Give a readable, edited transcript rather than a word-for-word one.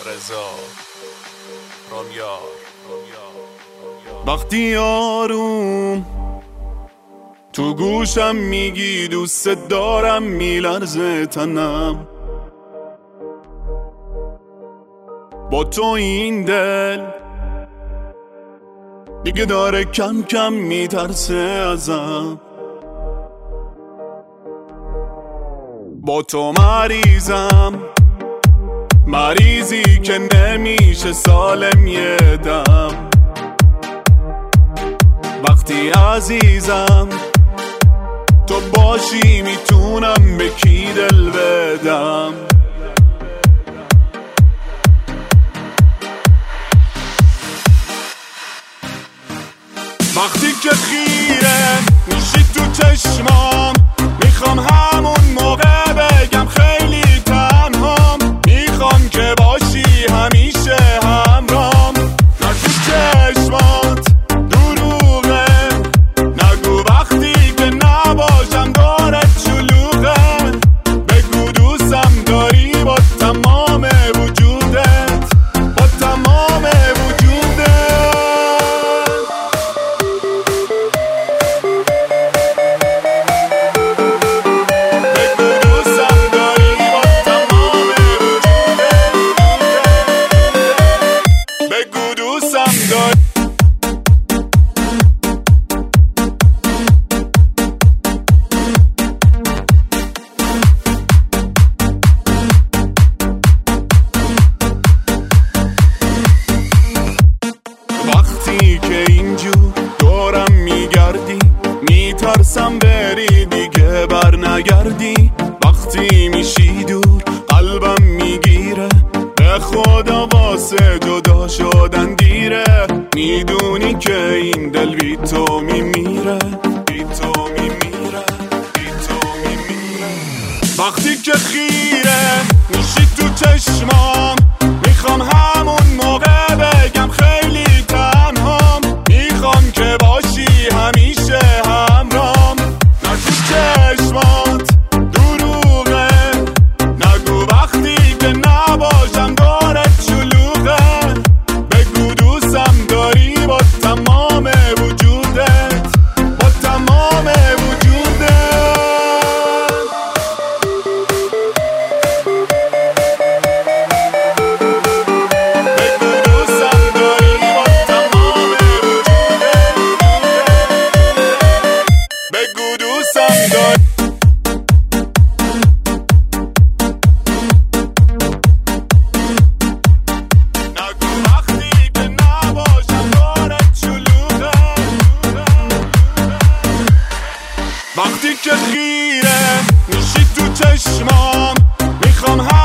رضا رامیار. وقتی آروم تو گوشم میگی دوست دارم، میلرزه تنم با تو این دل دیگه داره کم کم میترسه ازم. با تو مریضی که نمیشه سالم یه دم. وقتی عزیزم تو باشی میتونم به کی دل بدم. وقتی که خیره میشی تو چشمام، میخوام همون موقع بگم خیلی تنهام. میخوام که باشی همیشه همرام. نه تو چشمات دروغه، نگو وقتی که نباشم دارت شلوغه. بگو دوستم داری با تمام وجودت، با تمام وجودت. وقتی که اینجور دورم میگردی میترسم بری دیگه بر نگردی. وقتی میشی دور قلبم میگیره، به خدا واسه جدا شدن دیره. میدونی که این دل بی تو میمیره، بی تو میمیره، بی تو میمیره. وقتی که خیره میشی تو چشمام، میخوام همون موقع بگم خیلی تنهام. میخوام که باشی همیشه همرام. نه تو چشمات دروغه، نگو وقتی که نباشم دارت شلوغه. بگو دوستم داری با تمام وجودت، با تمام وجودت. وقتی که خیره میشی تو چشمام، میخوام